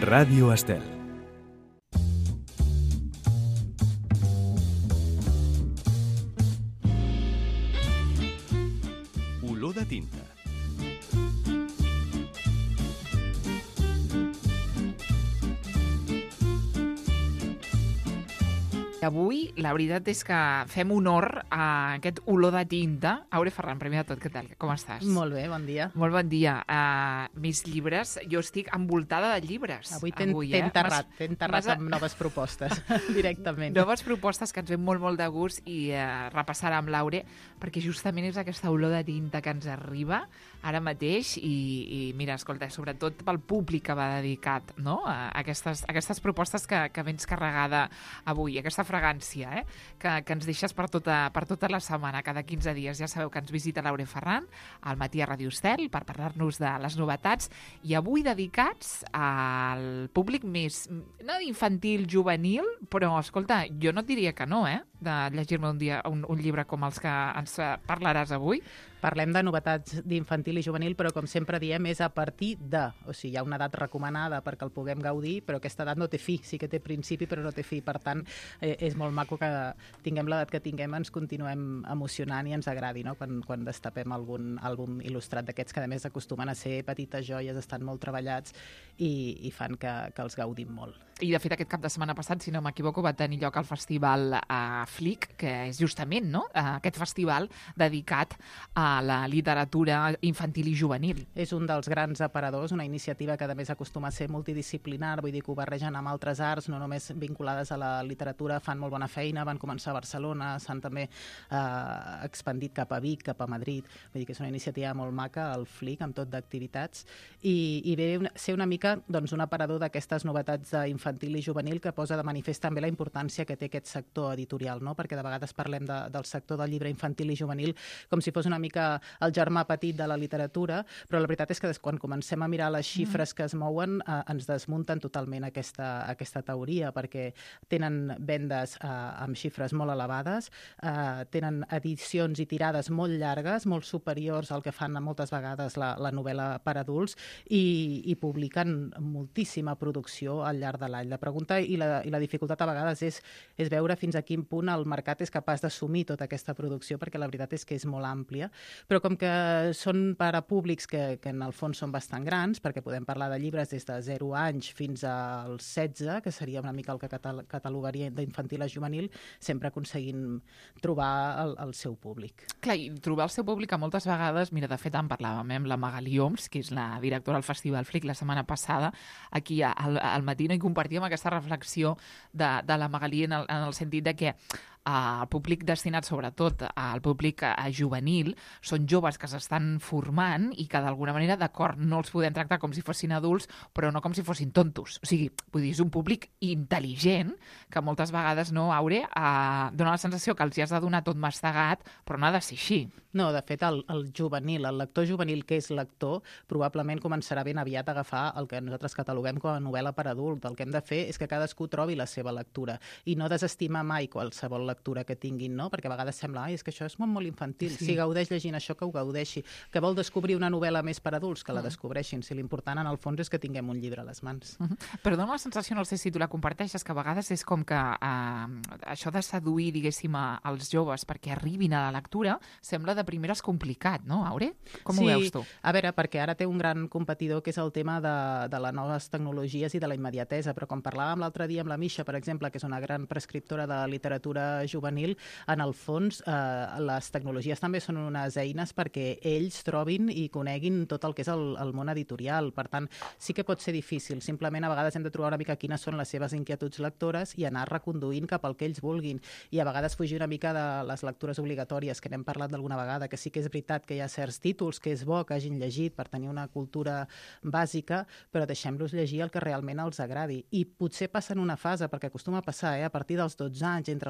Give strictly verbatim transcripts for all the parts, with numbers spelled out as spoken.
Ràdio Estel. Olor de tinta. Avui, la veritat és que fem honor a aquest olor de tinta. Aure Ferran, primer de tot, què tal? Com estàs? Molt bé, bon dia. Molt bon dia. Uh, mis llibres, jo estic envoltada de llibres. Avui t'he eh? enterrat, t'he enterrat amb noves propostes, directament. Noves propostes que ens ven molt, molt de gust i uh, repassarà amb l'Aure, perquè justament és aquesta olor de tinta que ens arriba ara mateix i, i mira, escolta, sobretot pel públic que va dedicat, no? a aquestes, a aquestes propostes que, que vens carregada avui, aquesta fragància, eh? que, que ens deixes per tota, per tota la setmana, cada quinze dies. Ja sabeu que ens visita l'Aure Ferran al matí a Ràdio Estel per parlar-nos de les novetats i avui dedicats al públic més, no infantil, juvenil, però, escolta, jo no et diria que no, eh? de llegir-me un dia un, un llibre com els que ens parlaràs avui. Parlem de novetats d'infantil i juvenil, però com sempre diem, és a partir de. O sigui, hi ha una edat recomanada perquè el puguem gaudir, però aquesta edat no té fi. Sí que té principi, però no té fi. Per tant, eh, és molt maco que tinguem l'edat que tinguem, ens continuem emocionant i ens agradi, no? Quan, quan destapem algun àlbum il·lustrat d'aquests que, a més, acostumen a ser petites joies, estan molt treballats i, i fan que, que els gaudim molt. I, de fet, aquest cap de setmana passat, si no m'equivoco, va tenir lloc el festival a Flic, que és justament no? aquest festival dedicat a la literatura infantil i juvenil. És un dels grans aparadors, una iniciativa que a més acostuma a ser multidisciplinar, vull dir que ho barregen amb altres arts, no només vinculades a la literatura, fan molt bona feina, van començar a Barcelona, s'han també eh, expandit cap a Vic, cap a Madrid, vull dir que és una iniciativa molt maca, el Flic, amb tot d'activitats, i, i ve una, ser una mica doncs, un aparador d'aquestes novetats infantil i juvenil que posa de manifest també la importància que té aquest sector editorial, no? Perquè de vegades parlem de, del sector del llibre infantil i juvenil com si fos una mica el germà petit de la literatura, però la veritat és que quan comencem a mirar les xifres que es mouen eh, ens desmunten totalment aquesta, aquesta teoria, perquè tenen vendes eh, amb xifres molt elevades, eh, tenen edicions i tirades molt llargues, molt superiors al que fan moltes vegades la, la novel·la per adults i, i publiquen moltíssima producció al llarg de l'any. La pregunta i la, i la dificultat a vegades és, és veure fins a quin punt el mercat és capaç d'assumir tota aquesta producció, perquè la veritat és que és molt àmplia, però com que són per a públics que, que en el fons són bastant grans, perquè podem parlar de llibres des de zero anys fins als setze, que seria una mica el que catal catalogaria d'infantil a juvenil, sempre aconseguim trobar el, el seu públic. Clar, i trobar el seu públic a moltes vegades, mira, de fet en parlàvem amb la Magali Oms, que és la directora del Festival Flic la setmana passada, aquí al, al matí, no, i compartíem aquesta reflexió de, de la Magali en el, en el sentit de que el públic destinat sobretot al públic juvenil són joves que s'estan formant i que d'alguna manera, d'acord, no els podem tractar com si fossin adults, però no com si fossin tontos. O sigui, vull dir, és un públic intel·ligent que moltes vegades, no, Aure, eh, dona la sensació que els hi has de donar tot mastegat, però no ha de ser així. No, de fet, el, el juvenil, el lector juvenil que és lector, probablement començarà ben aviat a agafar el que nosaltres cataloguem com a novel·la per adult. El que hem de fer és que cadascú trobi la seva lectura i no desestimar mai qualsevol lectura que tinguin, no? Perquè a vegades sembla, ai, és que això és molt, molt infantil. Sí. Si gaudeix llegint això, que ho gaudeixi. Que vol descobrir una novel·la més per adults, que la descobreixin. Si l'important, en el fons, és que tinguem un llibre a les mans. Uh -huh. Però dona la sensació, no sé si tu la comparteixes, que a vegades és com que eh, això de seduir, diguéssim, als joves perquè arribin a la lectura sembla de primeres complicat, no, Aure? Com sí, ho veus tu? A veure, perquè ara té un gran competidor que és el tema de, de les noves tecnologies i de la immediatesa, però com parlàvem l'altre dia amb la Misha, per exemple, que és una gran prescriptora de literatura juvenil, en el fons eh, les tecnologies també són unes eines perquè ells trobin i coneguin tot el que és el, el món editorial. Per tant, sí que pot ser difícil. Simplement a vegades hem de trobar una mica quines són les seves inquietuds lectores i anar reconduint cap al que ells vulguin. I a vegades fugir una mica de les lectures obligatòries, que n'hem parlat d'alguna vegada, que sí que és veritat que hi ha certs títols que és bo que hagin llegit per tenir una cultura bàsica, però deixem-los llegir el que realment els agradi. I potser passen una fase, perquè acostuma a passar, eh, a partir dels dotze anys, entre els dotze i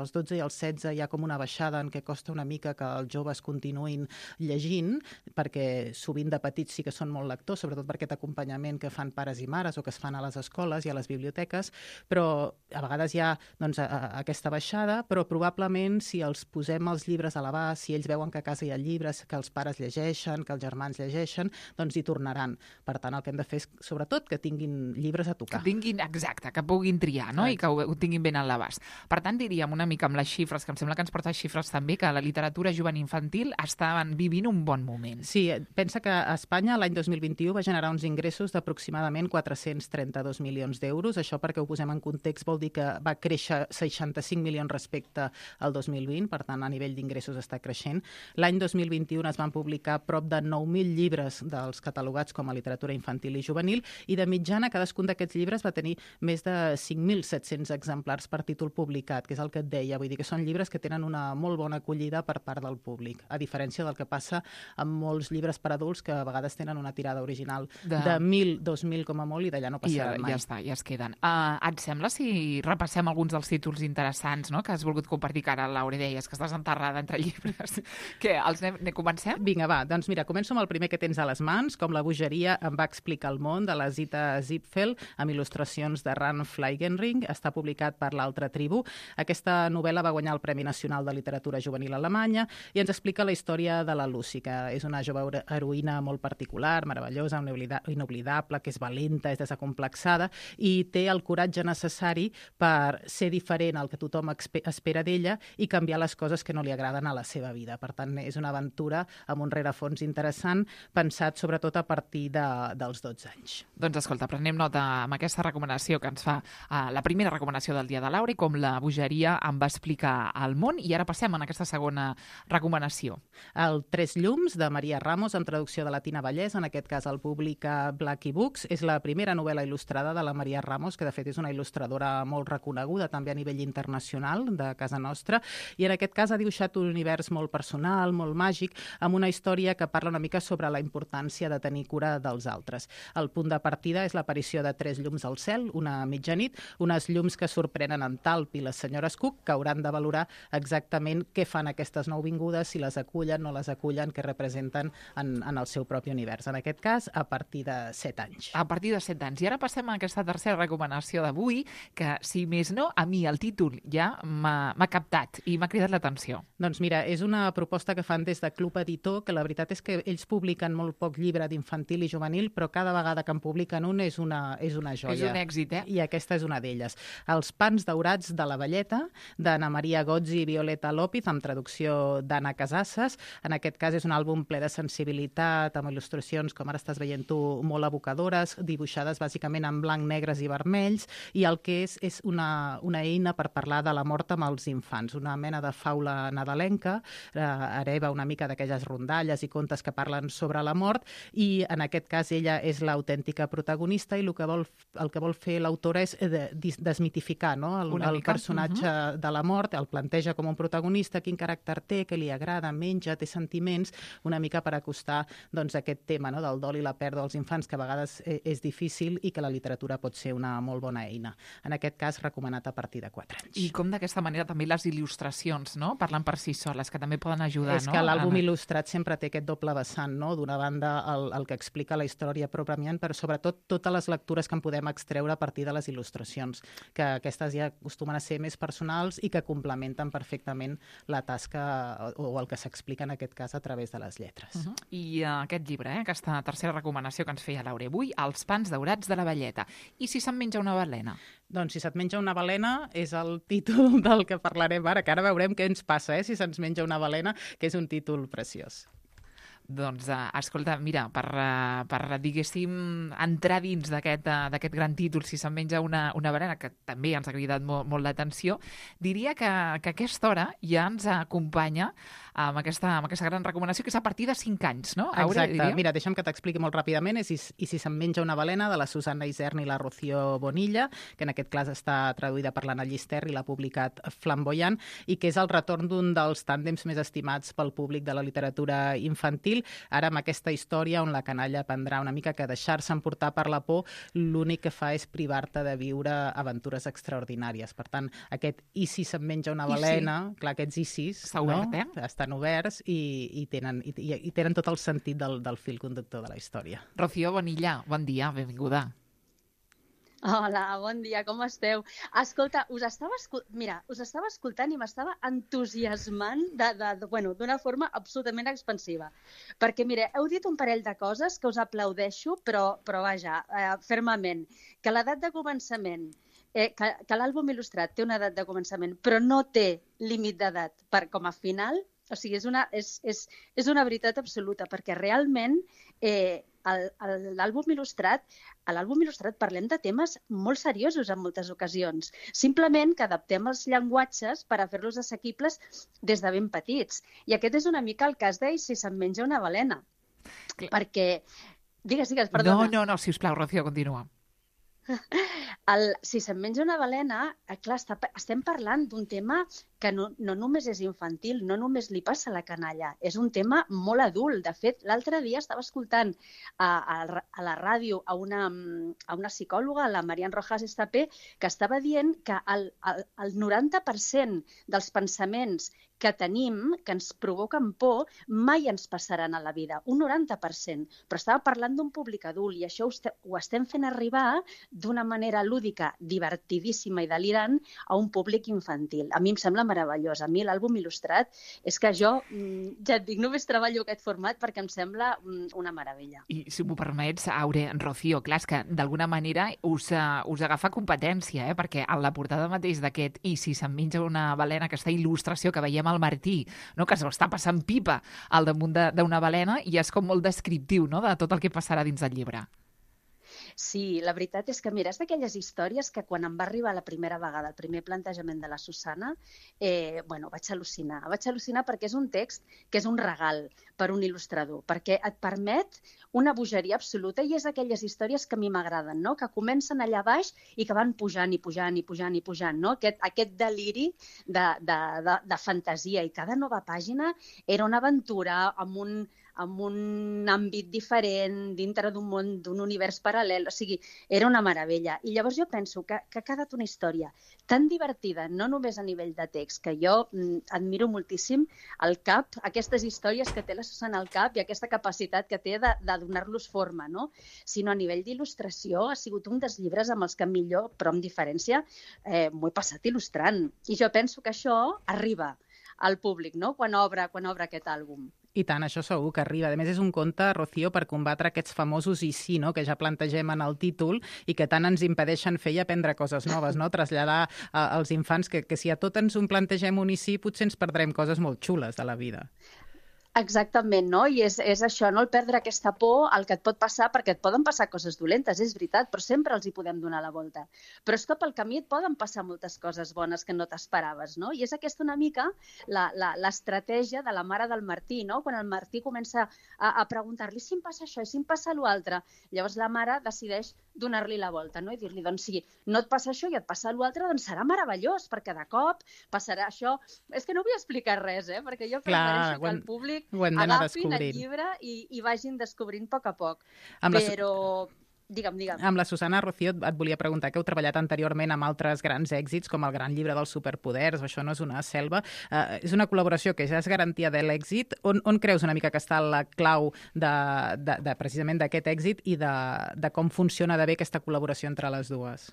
i el setze hi ha com una baixada en què costa una mica que els joves continuïn llegint, perquè sovint de petits sí que són molt lectors, sobretot per aquest acompanyament que fan pares i mares o que es fan a les escoles i a les biblioteques, però a vegades hi ha doncs, a, a, aquesta baixada, però probablement si els posem els llibres a l'abast, si ells veuen que a casa hi ha llibres, que els pares llegeixen, que els germans llegeixen, doncs hi tornaran. Per tant, el que hem de fer és, sobretot, que tinguin llibres a tocar. Que tinguin, exacte, que puguin triar, no? I que ho, ho tinguin ben a l'abast. Per tant, diríem una mica amb les xifres, que em sembla que ens porta xifres també, que la literatura juvenil infantil estaven vivint un bon moment. Sí, pensa que a Espanya l'any dos mil vint-i-u va generar uns ingressos d'aproximadament quatre-cents trenta-dos milions d'euros. Això, perquè ho posem en context, vol dir que va créixer seixanta-cinc milions respecte al dos mil vint, per tant, a nivell d'ingressos està creixent. L'any dos mil vint-i-u es van publicar prop de nou mil llibres dels catalogats com a literatura infantil i juvenil, i de mitjana cadascun d'aquests llibres va tenir més de cinc mil set-cents exemplars per títol publicat, que és el que et deia, vull dir que són llibres que tenen una molt bona acollida per part del públic, a diferència del que passa amb molts llibres per adults que a vegades tenen una tirada original de, de mil, dos mil com a molt, i d'allà no passaran I ja, mai. Ja està, ja es queden. Uh, et sembla si repassem alguns dels títols interessants, no?, que has volgut compartir, que ara, Laura, deies que estàs enterrada entre llibres. Què, els ne, ne comencem? Vinga, va, doncs mira, començo amb el primer que tens a les mans, Com la bogeria em va explicar el món, de la Zita Zipfel, amb il·lustracions de Ran Fleigenring. Està publicat per l'Altra Tribu. Aquesta novel·la va guanyar el Premi Nacional de Literatura Juvenil Alemanya i ens explica la història de la Lucy, que és una jove heroïna molt particular, meravellosa, inoblidable, que és valenta, és desacomplexada i té el coratge necessari per ser diferent al que tothom espera d'ella i canviar les coses que no li agraden a la seva vida. Per tant, és una aventura amb un rerefons interessant, pensat sobretot a partir de, dels dotze anys. Doncs escolta, prenem nota amb aquesta recomanació que ens fa uh, la primera recomanació del dia de Laura, i Com la bogeria em va explicar al món, i ara passem a aquesta segona recomanació. El Tres llums, de Maria Ramos, amb traducció de la Tina Vallès, en aquest cas el publica Blackie Books. És la primera novel·la il·lustrada de la Maria Ramos, que de fet és una il·lustradora molt reconeguda, també a nivell internacional, de casa nostra, i en aquest cas ha dibuixat un univers molt personal, molt màgic, amb una història que parla una mica sobre la importància de tenir cura dels altres. El punt de partida és l'aparició de tres llums al cel, una mitjanit, unes llums que sorprenen en Talp i les senyores Cook, que hauran de valorar exactament què fan aquestes nouvingudes, si les acullen, no les acullen, què representen en, en el seu propi univers. En aquest cas, a partir de set anys. A partir de set anys. I ara passem a aquesta tercera recomanació d'avui, que, si més no, a mi el títol ja m'ha captat i m'ha cridat l'atenció. Doncs mira, és una proposta que fan des de Club Editor, que la veritat és que ells publiquen molt poc llibre d'infantil i juvenil, però cada vegada que en publiquen un és una, és una joia. És un èxit, eh? I aquesta és una d'elles. Els pans daurats de la Valleta, d'Anna Maria Gozzi i Violeta López, amb traducció d'Anna Casasses. En aquest cas és un àlbum ple de sensibilitat, amb il·lustracions, com ara estàs veient tu, molt evocadores, dibuixades bàsicament en blanc, negres i vermells, i el que és és una, una eina per parlar de la mort amb els infants, una mena de faula nadalenca, eh, hereva una mica d'aquelles rondalles i contes que parlen sobre la mort, i en aquest cas ella és l'autèntica protagonista, i el que vol, el que vol fer l'autora és de, desmitificar, no? el, el personatge uh-huh. de la mort, el planteja com un protagonista, quin caràcter té, què li agrada, menja, té sentiments, una mica per acostar doncs, aquest tema, no? del dol i la pèrdua dels infants, que a vegades és difícil i que la literatura pot ser una molt bona eina. En aquest cas, recomanat a partir de quatre anys. I com d'aquesta manera també les il·lustracions, no?, parlen per si soles, que també poden ajudar, és no? És que l'àlbum il·lustrat sempre té aquest doble vessant, no? D'una banda el, el que explica la història pròpiament, però sobretot totes les lectures que en podem extreure a partir de les il·lustracions, que aquestes ja acostumen a ser més personals i que complementen perfectament la tasca o, o el que s'explica en aquest cas a través de les lletres. Uh-huh. I uh, aquest llibre, eh, aquesta tercera recomanació que ens feia Laura avui, Els pans daurats de la Valleta. I si se'n menja una balena? Doncs si se't menja una balena és el títol del que parlarem ara, que ara veurem què ens passa, eh, si se'ns menja una balena, que és un títol preciós. Doncs, uh, escolta, mira, per, uh, per diguéssim, entrar dins d'aquest uh, d'aquest gran títol, si se'n menja una, una balena, que també ens ha cridat molt, molt l'atenció, diria que, que a aquesta hora ja ens acompanya amb aquesta, amb aquesta gran recomanació, que és a partir de cinc anys, no? Exacte. Diríem? Mira, deixa'm que t'expliqui molt ràpidament. És I, i si se'n menja una balena, de la Susana Isern i la Rocío Bonilla, que en aquest cas està traduïda per l'Anna Llister i l'ha publicat Flamboyant, i que és el retorn d'un dels tàndems més estimats pel públic de la literatura infantil. Ara, amb aquesta història on la canalla aprendrà una mica que deixar-se emportar per la por l'únic que fa és privar-te de viure aventures extraordinàries. Per tant, aquest i si se'n menja una balena, sí. clar, aquests i sis Està obert, no? eh? estan oberts i, i, tenen, i, i tenen tot el sentit del, del fil conductor de la història. Rocío Bonilla, bon dia, benvinguda. Hola, bon dia, com esteu? Escolta, us estava, escol... Mira, us estava escoltant i m'estava entusiasmant de, de, de, bueno, d'una forma absolutament expansiva. Perquè, mira, heu dit un parell de coses que us aplaudeixo, però, però vaja, eh, fermament, que l'edat de començament, eh, que, que l'àlbum il·lustrat té una edat de començament, però no té límit d'edat per com a final. O sigui, és una, és, és, és una veritat absoluta, perquè realment eh, l'àlbum il·lustrat, a l'àlbum il·lustrat parlem de temes molt seriosos en moltes ocasions. Simplement que adaptem els llenguatges per a fer-los assequibles des de ben petits. I aquest és una mica el cas d'I si se'n menja una balena. Clar. Perquè... Digues, digues, perdona. No, no, no, sisplau, Rocío, continua. El, si se'n menja una balena, clar, està, estem parlant d'un tema que no, no només és infantil, no només li passa a la canalla, és un tema molt adult. De fet, l'altre dia estava escoltant a, a, a la ràdio a una, a una psicòloga, la Marian Rojas Estapé, que estava dient que el, el, el noranta per cent dels pensaments que tenim, que ens provoquen por, mai ens passaran a la vida, un noranta per cent. Però estava parlant d'un públic adult i això ho estem fent arribar d'una manera lúdica, divertidíssima i delirant a un públic infantil. A mi em sembla meravellós. A mi l'àlbum il·lustrat és que jo, ja et dic, només treballo aquest format perquè em sembla una meravella. I si m'ho permets, Aure, Rocío, clar, és que d'alguna manera us, uh, us agafa competència, eh? Perquè a la portada mateix d'aquest i si se'n menja una balena, aquesta il·lustració que veiem al Martí, no? Que s'ho està passant pipa al damunt d'una balena i és com molt descriptiu, no? De tot el que passarà dins del llibre. Sí, la veritat és que, mira, és d'aquelles històries que quan em va arribar la primera vegada, el primer plantejament de la Susana, eh, bueno, vaig al·lucinar. Vaig al·lucinar perquè és un text que és un regal per un il·lustrador, perquè et permet una bogeria absoluta i és d'aquelles històries que a mi m'agraden, no? Que comencen allà baix i que van pujant i pujant i pujant i pujant, no? Aquest, aquest deliri de, de, de, de fantasia, i cada nova pàgina era una aventura amb un amb un àmbit diferent, dintre d'un món, d'un univers paral·lel. O sigui, era una meravella. I llavors jo penso que, que ha quedat una història tan divertida, no només a nivell de text, que jo mm, admiro moltíssim el cap, aquestes històries que té la Susana al cap i aquesta capacitat que té de, de donar-los forma, no? Sinó a nivell d'il·lustració ha sigut un dels llibres amb els que millor, però amb diferència, eh, m'ho he passat il·lustrant. I jo penso que això arriba al públic, no? Quan obre, quan obre aquest àlbum. I tant, això segur que arriba. A més, és un conte, Rocío, per combatre aquests famosos i sí, no?, que ja plantegem en el títol i que tant ens impedeixen fer i aprendre coses noves, no? Traslladar a, als infants que, que si a tot ens un plantegem un i sí, potser ens perdrem coses molt xules de la vida. Exactament, no? I és, és això, no? El perdre aquesta por al que et pot passar, perquè et poden passar coses dolentes, és veritat, però sempre els hi podem donar la volta. Però és que pel camí et poden passar moltes coses bones que no t'esperaves, no? I és aquesta una mica l'estratègia de la mare del Martí, no? Quan el Martí comença a, a preguntar-li si em passa això i si em passa l'altre. Llavors la mare decideix donar-li la volta, no? I dir-li, doncs si no et passa això i et passa l'altre, doncs serà meravellós, perquè de cop passarà això. És que no vull explicar res, eh? Perquè jo prefereixo que el públic agafin el llibre i, i vagin descobrint a poc a poc. Amb Però... La... Digue'm, digue'm. Amb la Susana, Rocío, et volia preguntar que heu treballat anteriorment amb altres grans èxits, com el gran llibre dels superpoders, Això no és una selva. Uh, és una col·laboració que ja és garantia de l'èxit. On, on creus una mica que està la clau de, de, de precisament d'aquest èxit i de, de com funciona de bé aquesta col·laboració entre les dues?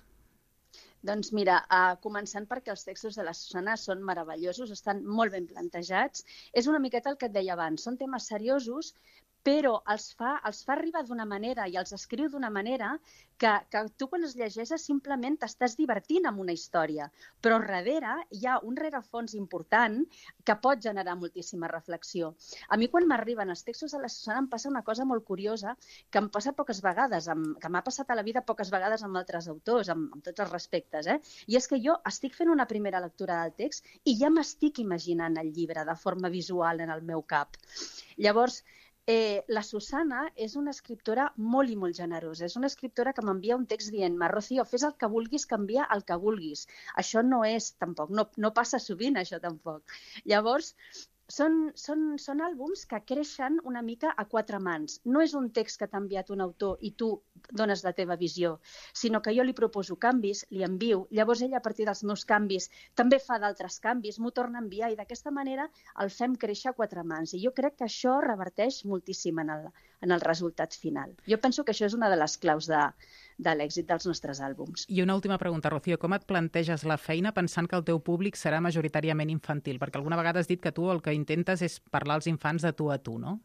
Doncs mira, uh, començant perquè els textos de la Susana són meravellosos, estan molt ben plantejats. És una miqueta el que et deia abans, són temes seriosos, però els fa, els fa arribar d'una manera i els escriu d'una manera que, que tu quan es llegeixes simplement t'estàs divertint amb una història, però darrere hi ha un rerefons important que pot generar moltíssima reflexió. A mi quan m'arriben els textos de la Susana em passa una cosa molt curiosa que em passa poques vegades, amb, que m'ha passat a la vida poques vegades amb altres autors, amb, amb tots els respectes, eh? I és que jo estic fent una primera lectura del text i ja m'estic imaginant el llibre de forma visual en el meu cap. Llavors, Eh, la Susana és una escriptora molt i molt generosa. És una escriptora que m'envia un text dient-me, Rocío, fes el que vulguis, canvia el que vulguis. Això no és, tampoc, no, no passa sovint, això tampoc. Llavors, són, són, són àlbums que creixen una mica a quatre mans. No és un text que t'ha enviat un autor i tu dones la teva visió, sinó que jo li proposo canvis, li envio, llavors ella a partir dels meus canvis també fa d'altres canvis, m'ho torna a enviar i d'aquesta manera el fem créixer a quatre mans. I jo crec que això reverteix moltíssim en el, en el resultat final. Jo penso que això és una de les claus de, de l'èxit dels nostres àlbums. I una última pregunta, Rocío, com et planteges la feina pensant que el teu públic serà majoritàriament infantil? Perquè alguna vegada has dit que tu el que intentes és parlar als infants de tu a tu, no?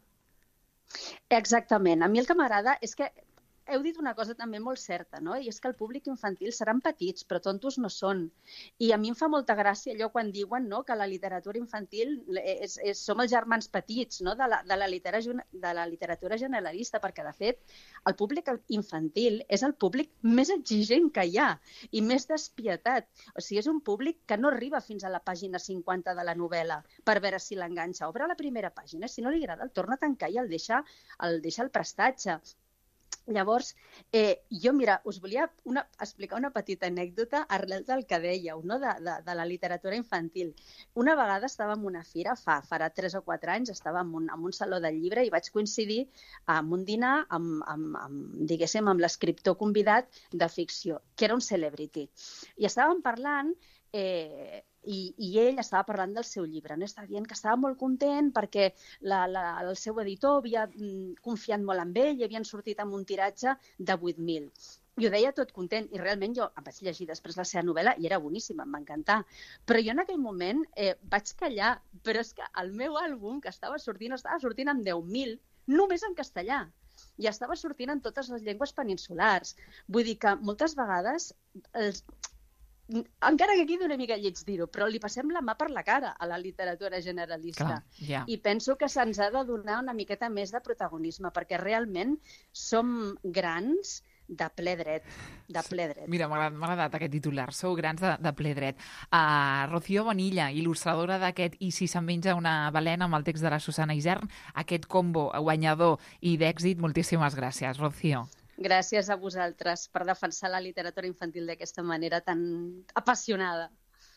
Exactament. A mi el que m'agrada és que heu dit una cosa també molt certa, no? I és que el públic infantil seran petits, però tontos no són. I a mi em fa molta gràcia allò quan diuen, no?, que la literatura infantil és, és, som els germans petits, no?, de la, de, la literatura, de la literatura generalista, perquè, de fet, el públic infantil és el públic més exigent que hi ha i més despietat. O sigui, és un públic que no arriba fins a la pàgina cinquanta de la novel·la per veure si l'enganxa. Obre la primera pàgina, si no li agrada el torna a tancar i el deixa, el deixa al prestatge. Llavors, eh, jo, mira, us volia una, explicar una petita anècdota arrel del que dèieu, no?, de, de, de la literatura infantil. Una vegada estava en una fira, fa, farà tres o quatre anys, estava en un, en un saló del llibre i vaig coincidir amb un dinar amb, amb, amb, diguéssim, amb l'escriptor convidat de ficció, que era un celebrity. I estàvem parlant... Eh, I, i ell estava parlant del seu llibre, no? Estava dient que estava molt content perquè la, la, el seu editor havia mm, confiat molt en ell i havien sortit amb un tiratge de vuit mil. I ho deia tot content i realment jo em vaig llegir després la seva novel·la i era boníssima, em va encantar. Però jo en aquell moment eh, vaig callar, però és que el meu àlbum que estava sortint, estava sortint amb deu mil, només en castellà. I estava sortint en totes les llengües peninsulars. Vull dir que moltes vegades... Els, encara que quedi una mica lleig dir-ho, però li passem la mà per la cara a la literatura generalista. Clar, yeah. I penso que se'ns ha de donar una miqueta més de protagonisme, perquè realment som grans de ple dret, de ple dret. Mira, m'ha agradat aquest titular, sou grans de, de ple dret. Uh, Rocío Bonilla, il·lustradora d'aquest I si se'n menja una balena amb el text de la Susana Isern, aquest combo guanyador i d'èxit, moltíssimes gràcies, Rocío. Gràcies a vosaltres per defensar la literatura infantil d'aquesta manera tan apassionada.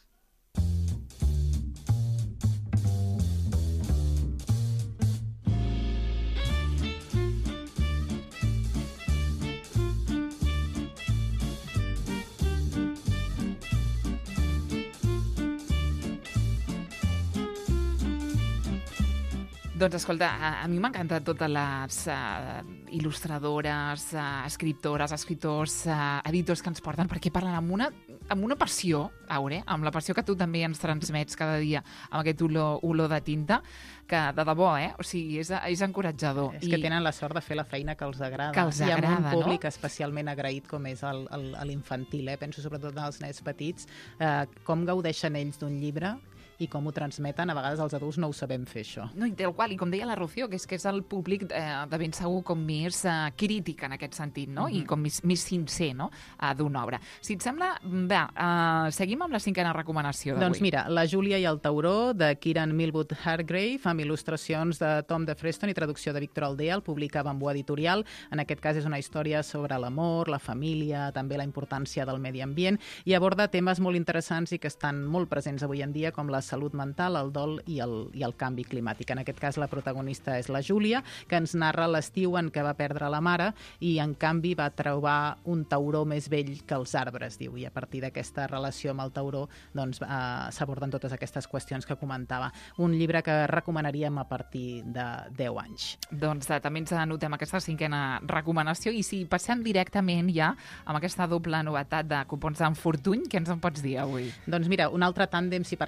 Doncs escolta, a, a mi m'han encantat totes les uh, il·lustradores, uh, escriptores, escriptors, uh, editors que ens porten, perquè parlen amb una, amb una passió, Aure, amb la passió que tu també ens transmets cada dia amb aquest olor, olor de tinta, que de debò, eh? O sigui, és, és encoratjador. És que I... tenen la sort de fer la feina que els agrada. Que els agrada, I amb un públic no? especialment agraït com és l'infantil, eh? Penso sobretot als nens petits, eh, com gaudeixen ells d'un llibre i com ho transmeten, a vegades els adults no ho sabem fer, això. No, i tal qual, i com deia la Rocío, que és que és el públic eh, de ben segur com més eh, crític en aquest sentit, no? Mm-hmm. I com més, més sincer, no?, eh, d'una obra. Si et sembla, va, eh, seguim amb la cinquena recomanació d'avui. Doncs mira, La Júlia i el tauró, de Kieran Millwood Hargrave, amb il·lustracions de Tom de Freston i traducció de Víctor Aldea, el publica Bambú Editorial. En aquest cas és una història sobre l'amor, la família, també la importància del medi ambient, i aborda temes molt interessants i que estan molt presents avui en dia, com la salut mental, el dol i el, i el canvi climàtic. En aquest cas la protagonista és la Júlia, que ens narra l'estiu en què va perdre la mare i en canvi va trobar un tauró més vell que els arbres, diu, i a partir d'aquesta relació amb el tauró doncs, eh, s'aborden totes aquestes qüestions que comentava. Un llibre que recomanaríem a partir de deu anys. Doncs eh, també ens anotem aquesta cinquena recomanació i si passem directament ja amb aquesta doble novetat de cupons d'enfortuny, què ens en pots dir avui? Doncs mira, un altre tàndem, si parlàvem d'èxit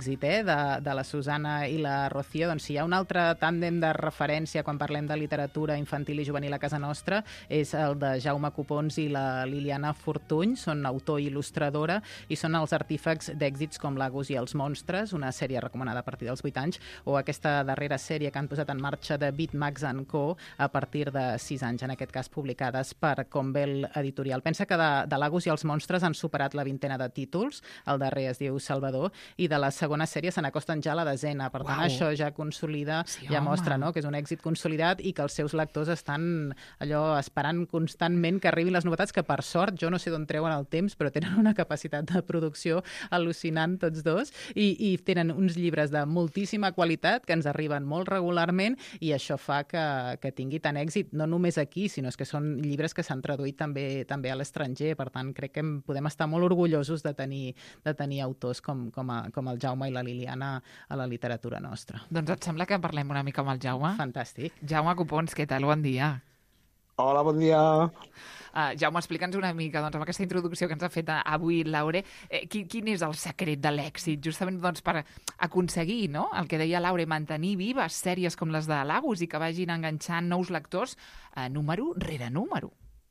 èxit eh, de, de la Susana i la Rocío. Doncs si hi ha un altre tàndem de referència quan parlem de literatura infantil i juvenil a casa nostra és el de Jaume Copons i la Liliana Fortuny. Són autor i il·lustradora i són els artífex d'èxits com Lagos i els monstres, una sèrie recomanada a partir dels vuit anys, o aquesta darrera sèrie que han posat en marxa de Beat Max and Co. a partir de sis anys, en aquest cas publicades per Convel Editorial. Pensa que de, de Lagos i els monstres han superat la vintena de títols, el darrer es diu Salvador, i de la segona sèrie se n'acosten ja a la desena. Per tant, Uau. això ja consolida, sí, ja home. mostra no? que és un èxit consolidat i que els seus lectors estan allò esperant constantment que arribin les novetats, que per sort, jo no sé d'on treuen el temps, però tenen una capacitat de producció al·lucinant tots dos, i, i tenen uns llibres de moltíssima qualitat que ens arriben molt regularment, i això fa que, que tingui tant èxit, no només aquí, sinó que són llibres que s'han traduït també també a l'estranger. Per tant, crec que podem estar molt orgullosos de tenir, de tenir autors com, com, a, com el Jaume i la Liliana a la literatura nostra. Doncs et sembla que parlem una mica amb el Jaume? Fantàstic. Jaume Copons, què tal? Bon dia. Hola, bon dia. Uh, Jaume, explica'ns una mica, doncs, amb aquesta introducció que ens ha fet avui Laure, eh, quin, quin és el secret de l'èxit, justament doncs, per aconseguir, no?, el que deia Laure, mantenir vives sèries com les de Lagos i que vagin enganxant nous lectors eh, número rere número.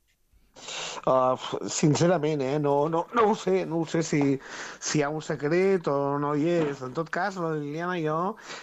Uh, sincerament, eh? no, no, no ho sé, no ho sé si, si hi ha un secret o no hi és. En tot cas, la Liliana i jo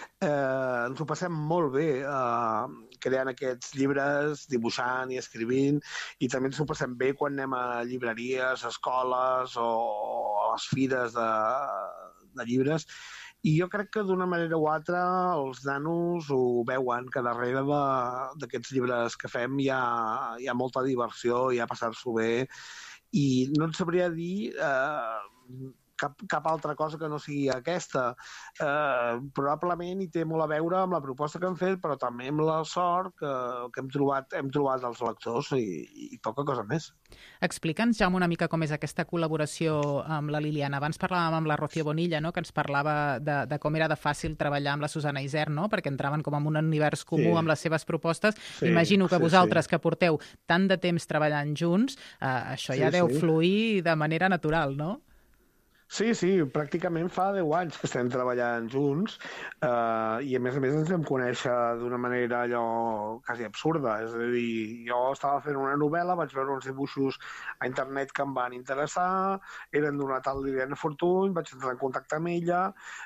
eh, ens ho passem molt bé eh, creant aquests llibres, dibuixant i escrivint, i també ens ho passem bé quan anem a llibreries, escoles o a les fires de, de llibres. I jo crec que d'una manera o altra els nanos ho veuen, que darrere d'aquests llibres que fem hi ha, hi ha molta diversió, hi ha passar-s'ho bé, i no et sabria dir eh, cap, cap altra cosa que no sigui aquesta. Eh, probablement hi té molt a veure amb la proposta que hem fet, però també amb la sort que, que hem trobat, hem trobat els lectors i, i poca cosa més. Explica'ns, Jaume, una mica com és aquesta col·laboració amb la Liliana. Abans parlàvem amb la Rocío Bonilla, no?, que ens parlava de, de com era de fàcil treballar amb la Susana Isern, no?, perquè entraven com en un univers comú sí. amb les seves propostes. Sí, Imagino que sí, vosaltres, sí. que porteu tant de temps treballant junts, eh, això ja sí, deu sí. fluir de manera natural, no? Sí, sí, pràcticament fa deu anys que estem treballant junts eh, i a més a més ens vam conèixer d'una manera allò quasi absurda. És a dir, jo estava fent una novel·la, vaig veure uns dibuixos a internet que em van interessar, eren d'una tal Liliana Fortuny, vaig entrar en contacte amb ella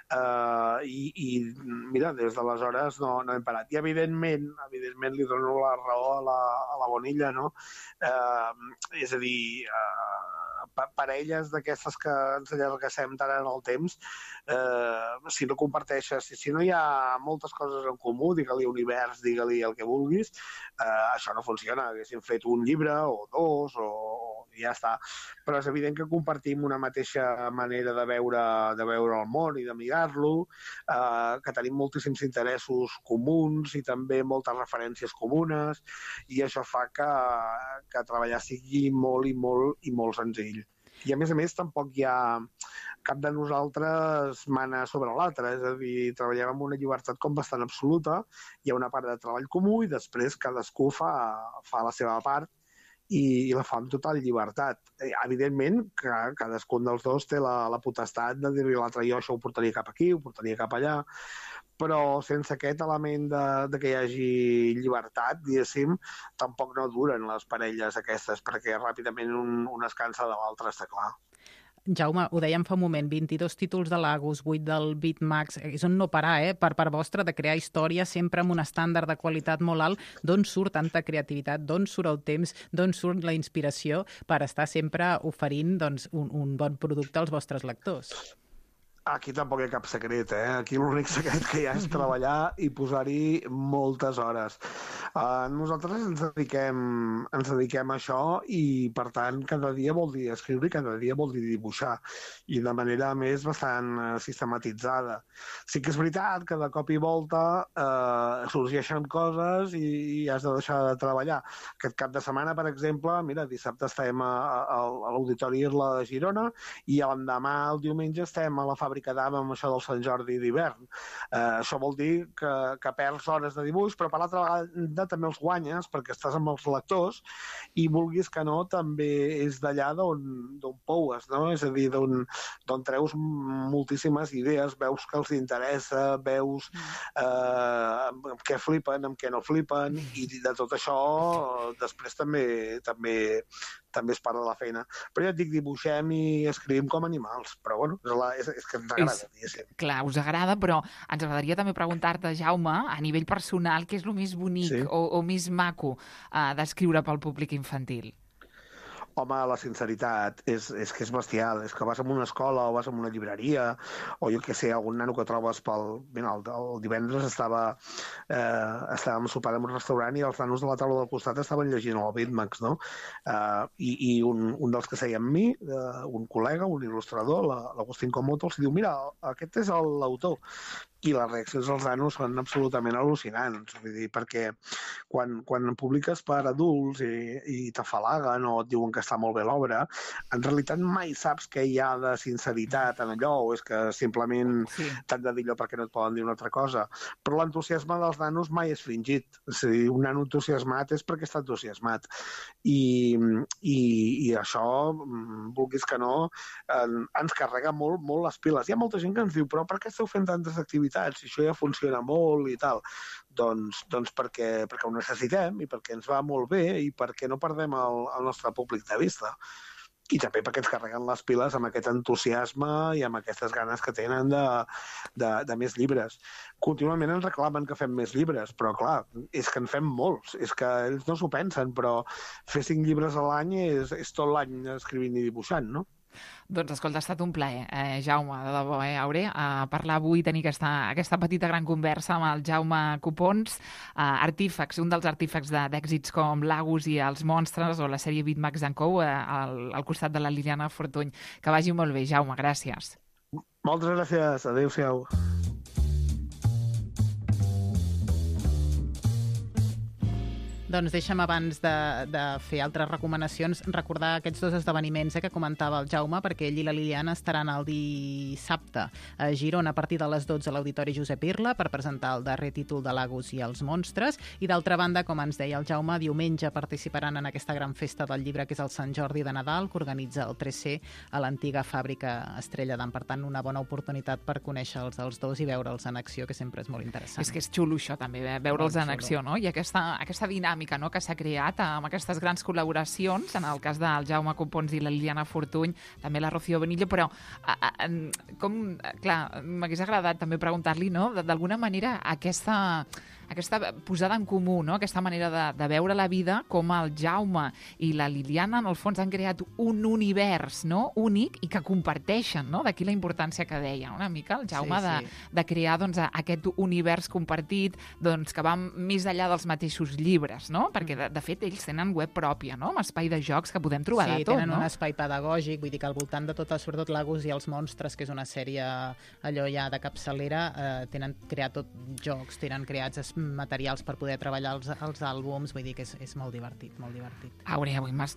eh, i, i mira, des d'aleshores no, no hem parat. I evidentment, evidentment li dono la raó a la, a la Bonilla, no? Eh, és a dir, eh, parelles d'aquestes que ens allargassem tant en el temps, eh, si no comparteixes, si, si no hi ha moltes coses en comú, digue-li univers, digue-li el que vulguis, eh, això no funciona. Haguéssim fet un llibre o dos o ja està. Però és evident que compartim una mateixa manera de veure, de veure el món i de mirar-lo, eh, que tenim moltíssims interessos comuns i també moltes referències comunes, i això fa que, que treballar sigui molt i molt i molt senzill. I a més a més tampoc hi ha cap de nosaltres mana sobre l'altre, és a dir, treballem amb una llibertat com bastant absoluta, hi ha una part de treball comú i després cadascú fa, fa la seva part i, i la fa amb total llibertat. Evidentment que cadascun dels dos té la, la potestat de dir-li a l'altre, jo això ho portaria cap aquí, ho portaria cap allà, però sense aquest element de, de que hi hagi llibertat, diguéssim, tampoc no duren les parelles aquestes, perquè ràpidament un, un es cansa de l'altre, està clar. Jaume, ho dèiem fa un moment, vint-i-dos títols de Lagos, vuit del Beat Max, és un no parar, eh, per part vostra, de crear història sempre amb un estàndard de qualitat molt alt. D'on surt tanta creativitat, d'on surt el temps, d'on surt la inspiració per estar sempre oferint doncs, un, un bon producte als vostres lectors? Aquí tampoc hi ha cap secret, eh? Aquí l'únic secret que hi ha és treballar i posar-hi moltes hores. Uh, nosaltres ens dediquem, ens dediquem a això i, per tant, cada dia vol dir escriure i cada dia vol dir dibuixar, i de manera més bastant uh, sistematitzada. Sí que és veritat que de cop i volta uh, sorgeixen coses i, i has de deixar de treballar. Aquest cap de setmana, per exemple, mira, dissabte estem a, a, a l'Auditori Irla de Girona i l'endemà, el diumenge, estem a la Fàbrica fàbrica d'Am amb això del Sant Jordi d'hivern. Uh, això vol dir que, que perds hores de dibuix, però per l'altra vegada també els guanyes perquè estàs amb els lectors i vulguis que no, també és d'allà d'on poues, no? És a dir, d'on treus moltíssimes idees, veus que els interessa, veus eh, amb què flipen, amb què no flipen, i de tot això després també també també és part de la feina. Però ja et dic, dibuixem i escrivim com animals, però bueno, és, la, és, és que ens agrada, diguéssim. Clar, us agrada, però ens agradaria també preguntar-te, Jaume, a nivell personal, què és el més bonic sí. o, o més maco uh, d'escriure pel públic infantil? Home, la sinceritat és, és que és bestial. És que vas a una escola o vas a una llibreria o jo què sé, algun nano que trobes pel... Mira, el, el divendres estava eh, estàvem sopant en un restaurant i els nanos de la taula del costat estaven llegint el Bitmax, no? Eh, I i un, un dels que seia amb mi, eh, un col·lega, un il·lustrador, l'Agustín Comoto, els diu, mira, aquest és l'autor. I les reaccions dels nanos són absolutament al·lucinants, vull dir, perquè quan, quan publiques per adults i, i t'afalaguen o et diuen que està molt bé l'obra, en realitat mai saps què hi ha de sinceritat en allò, o és que simplement sí. t'han de dir allò perquè no et poden dir una altra cosa. Però l'entusiasme dels nanos mai és fingit. És a dir, un nano entusiasmat és perquè està entusiasmat. I, i, i això, vulguis que no, ens carrega molt, molt les piles. Hi ha molta gent que ens diu, però per què esteu fent tantes activitats? Si això ja funciona molt i tal, doncs, doncs perquè, perquè ho necessitem i perquè ens va molt bé i perquè no perdem el, el nostre públic de vista. I també perquè ens carreguen les piles amb aquest entusiasme i amb aquestes ganes que tenen de, de, de més llibres. Contínuament ens reclamen que fem més llibres, però clar, és que en fem molts, és que ells no s'ho pensen, però fer cinc llibres a l'any és, és tot l'any escrivint i dibuixant, no? Doncs escolta, ha estat un plaer, eh, Jaume, de debò, eh, Aure, a parlar avui, tenir aquesta, aquesta petita gran conversa amb el Jaume Copons, eh, artífex, un dels artífecs d'èxits com Lagus i els monstres o la sèrie Bitmax and Co, eh, al, al costat de la Liliana Fortuny. Que vagi molt bé, Jaume, gràcies. Moltes gràcies, adéu-siau. Doncs deixa'm, abans de, de fer altres recomanacions, recordar aquests dos esdeveniments eh, que comentava el Jaume, perquè ell i la Liliana estaran el dissabte a Girona a partir de les dotze a l'Auditori Josep Irla per presentar el darrer títol de Lagus i els monstres. I d'altra banda, com ens deia el Jaume, diumenge participaran en aquesta gran festa del llibre que és el Sant Jordi de Nadal, que organitza el tres C a l'antiga fàbrica Estrella d'Am. Per tant, una bona oportunitat per conèixer-los els dos i veure'ls en acció, que sempre és molt interessant. És que és xulo això també, veure'ls en acció, no? I aquesta, aquesta dinàmica no, que s'ha creat amb aquestes grans col·laboracions, en el cas del Jaume Copons i la Liliana Fortuny, també la Rocío Benillo, però a, a, com, clar, m'hagués agradat també preguntar-li, no?, d'alguna manera aquesta... aquesta posada en comú, no? Aquesta manera de, de veure la vida, com el Jaume i la Liliana, en el fons, han creat un univers, no?, únic i que comparteixen, no? D'aquí la importància que deia una mica el Jaume sí, sí. De, de crear doncs, aquest univers compartit doncs, que va més enllà dels mateixos llibres, no? Perquè, de, de fet, ells tenen web pròpia, no?, amb espai de jocs que podem trobar sí, de tot, no? Sí, tenen un espai pedagògic, vull dir que al voltant de tot, sobretot Lagus i els monstres, que és una sèrie allò ja de capçalera, eh, tenen creat tot jocs, tenen creats materials per poder treballar els, els àlbums, vull dir que és, és molt divertit, molt divertit. Aure, avui m'has...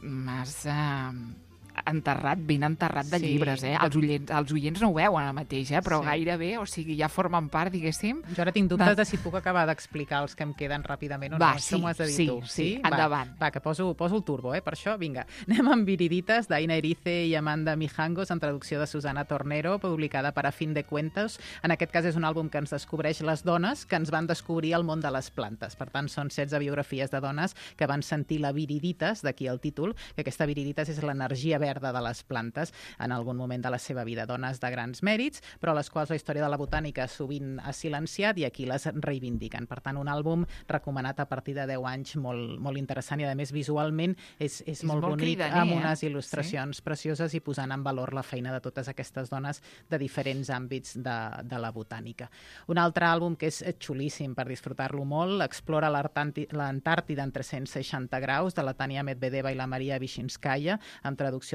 Uh... enterrat, ben enterrat de sí. llibres, eh? Els oients, els oients no ho veuen ara mateix, eh? Però sí. gairebé, o sigui, ja formen part, diguéssim... Jo ara tinc dubtes de, de si puc acabar d'explicar els que em queden ràpidament o va, no. Sí, Això m'ho has de dir sí, tu. Sí, sí, endavant. Va, va que poso, poso el turbo, eh? Per això, vinga. Anem amb Viriditas, d'Aina Erice i Amanda Mijangos, en traducció de Susana Tornero, publicada per A Fin de Cuentos. En aquest cas és un àlbum que ens descobreix les dones que ens van descobrir el món de les plantes. Per tant, són setze biografies de dones que van sentir la viriditas, d'aquí el títol, que aquesta viriditas és l'energia verda de les plantes en algun moment de la seva vida. Dones de grans mèrits, però les quals la història de la botànica sovint ha silenciat i aquí les reivindiquen. Per tant, un àlbum recomanat a partir de deu anys, molt, molt interessant i, a més, visualment és, és, és molt, molt bonic, cridaner, amb unes il·lustracions sí. precioses i posant en valor la feina de totes aquestes dones de diferents àmbits de, de la botànica. Un altre àlbum que és xulíssim per disfrutar-lo molt, explora l'Antàrtida en tres-cents seixanta graus, de la Tania Medvedeva i la Maria Vishinskaya, amb traducció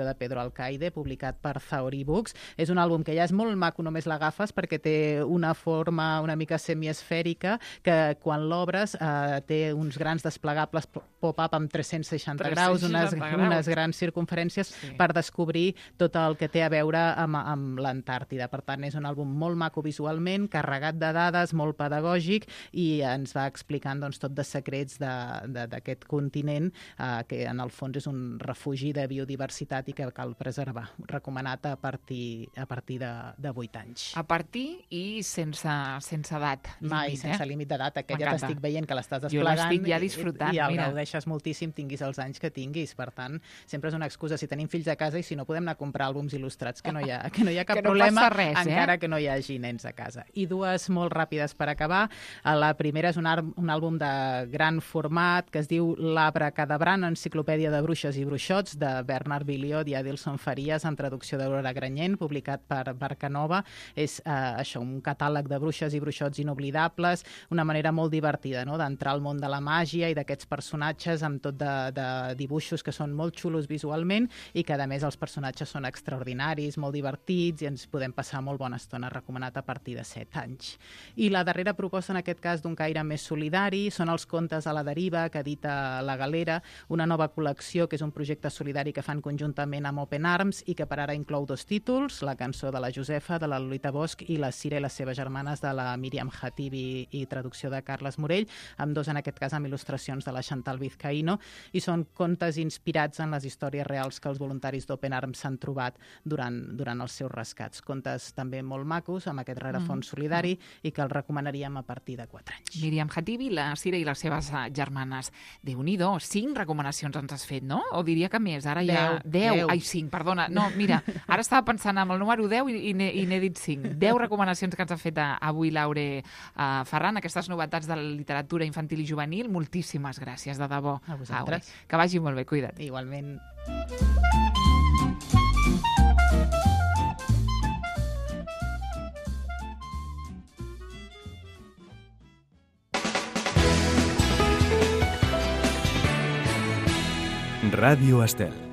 il·lustració de Pedro Alcaide, publicat per Zaori Books. És un àlbum que ja és molt maco, només l'agafes, perquè té una forma una mica semiesfèrica, que quan l'obres eh, té uns grans desplegables pop-up amb tres-cents seixanta graus, unes, graus. unes grans circunferències sí. per descobrir tot el que té a veure amb, amb l'Antàrtida. Per tant, és un àlbum molt maco visualment, carregat de dades, molt pedagògic, i ens va explicant doncs, tot de secrets d'aquest continent, eh, que en el fons és un refugi de biodiversitat i que cal preservar. Recomanat a partir, a partir de, de vuit anys. A partir i sense, sense edat. Mai, límit, sense eh? límit d'edat. Aquest ja t'estic veient que l'estàs Jo desplegant. l'estic ja disfrutant, i, i el mira. gaudeixes moltíssim, tinguis els anys que tinguis. Per tant, sempre és una excusa. Si tenim fills a casa i si no podem anar a comprar àlbums il·lustrats, que no hi ha, que no hi ha cap que no problema, passa res, encara eh? que no hi hagi nens a casa. I dues molt ràpides per acabar. La primera és un, un àlbum de gran format que es diu L'Abracadabran, enciclopèdia de bruixes i bruixots, de Bernard Billiot i Adilson Farias, en traducció d'Aurora Granyent, publicat per Barcanova. És eh, això, un catàleg de bruixes i bruixots inoblidables, una manera molt divertida, no?, d'entrar al món de la màgia i d'aquests personatges amb tot de, de dibuixos que són molt xulos visualment i que, a més, els personatges són extraordinaris, molt divertits i ens podem passar molt bona estona, recomanat a partir de set anys. I la darrera proposta, en aquest cas, d'un caire més solidari, són els contes a la deriva que edita La Galera, una nova col·lecció que és un projecte solidari que fan conjuntament amb Open Arms i que per ara inclou dos títols, La cançó de la Josefa, de la Lolita Bosch, i La Cira i les seves germanes, de la Míriam Hatibi i traducció de Carles Morell, amb dos, en aquest cas, amb il·lustracions de la Chantal Vizcaíno, i són contes inspirats en les històries reals que els voluntaris d'Open Arms s'han trobat durant, durant els seus rescats. Contes també molt macos, amb aquest rerefons mm. solidari, i que els recomanaríem a partir de quatre anys. Míriam Hatibi, la Cira i les seves germanes. Déu-n'hi-do, cinc recomanacions ens has fet, no? O diria que més, ara ja... Deu. Deu. Ai, cinc, perdona. No, mira, ara estava pensant en el número deu i, i n'he dit cinc. Deu recomanacions que ens ha fet avui Laure uh, Ferran, aquestes novetats de la literatura infantil i juvenil. Moltíssimes gràcies, de debò. A vosaltres. Au, que vagi molt bé, cuida't. Igualment. Ràdio Estel.